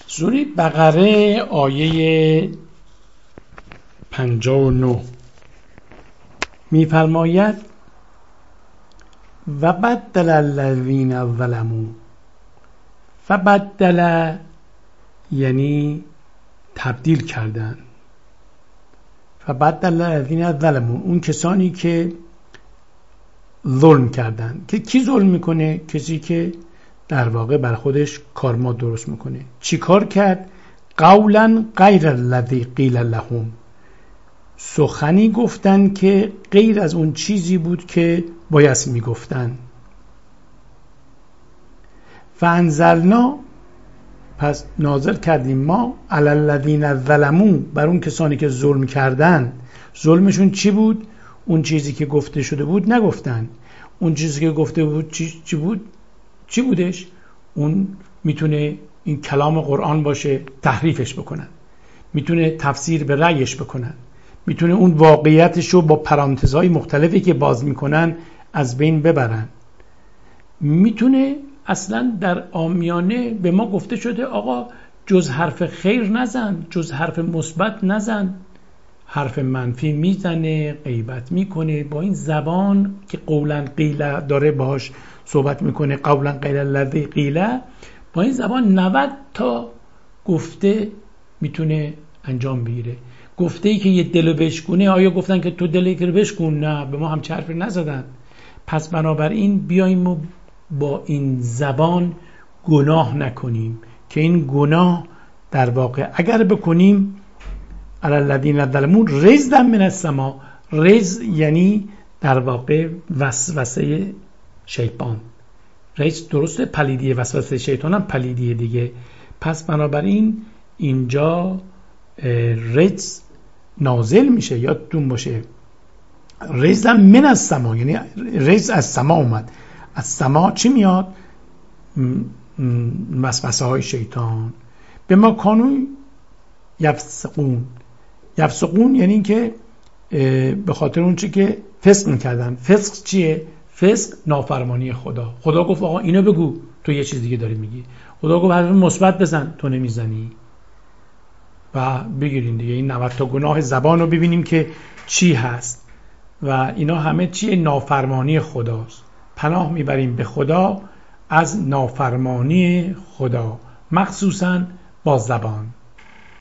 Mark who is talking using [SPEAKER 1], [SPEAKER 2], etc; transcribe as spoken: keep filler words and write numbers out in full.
[SPEAKER 1] سوره بقره آیه پنجاه و نه می‌فرماید و بدل الذین ظلموا. فبدل یعنی تبدیل کردن. فبدل الذین ظلموا، اون کسانی که ظلم کردن. که کی ظلم میکنه؟ کسی که در واقع بر خودش کارما درست میکنه. چی کار کرد؟ قولا غیر الذی قیل لهم، سخنی گفتن که غیر از اون چیزی بود که باید میگفتن. فانزلنا، پس نازل کردیم ما علی الذین ظلموا، بر اون کسانی که ظلم کردن. ظلمشون چی بود؟ اون چیزی که گفته شده بود نگفتن. اون چیزی که گفته بود چی, چی بود؟ چی بودش؟ اون میتونه این کلام قرآن باشه، تحریفش بکنن. میتونه تفسیر به رأیش بکنن. میتونه اون واقعیتش رو با پرانتزهای مختلفی که باز میکنن از بین ببرن. میتونه اصلا در عامیانه به ما گفته شده آقا جز حرف خیر نزن، جز حرف مثبت نزن، حرف منفی میزنه، غیبت میکنه. با این زبان که قولا قیله داره باهاش صحبت میکنه، قولا غیر الذی قیله، با این زبان نود تا گفته میتونه انجام بگیره. گفته ای که یه دلو بشکونه، آیا گفتن که تو دلی که رو بشکون؟ نه، به ما هم چه حرفی نزدن. پس بنابراین بیاییم و با این زبان گناه نکنیم که این گناه در واقع اگر بکنیم علی الذین ظلموا رجزا من السماء. رجز یعنی در واقع وسوسه شیطان. رجز درسته، پلیدی وسوسه شیطان هم پلیدیه دیگه. پس بنابراین اینجا رجز نازل میشه، یادتون باشه رجزا من السماء، یعنی رجز از سما اومد. از سما چی میاد؟ وسوسه های شیطان. به ما کانون یفسقون. یفسقون یعنی که به خاطر اون چی که فسق میکردن. فسق چیه؟ فسق نافرمانی خدا. خدا گفت آقا اینو بگو، تو یه چیز دیگه داری میگی. خدا گفت حرف مثبت بزن، تو نمیزنی. و بگیرین دیگه این نود تا گناه زبان رو ببینیم که چی هست. و اینا همه چیه؟ نافرمانی خداست. پناه میبریم به خدا از نافرمانی خدا، مخصوصا با زبان.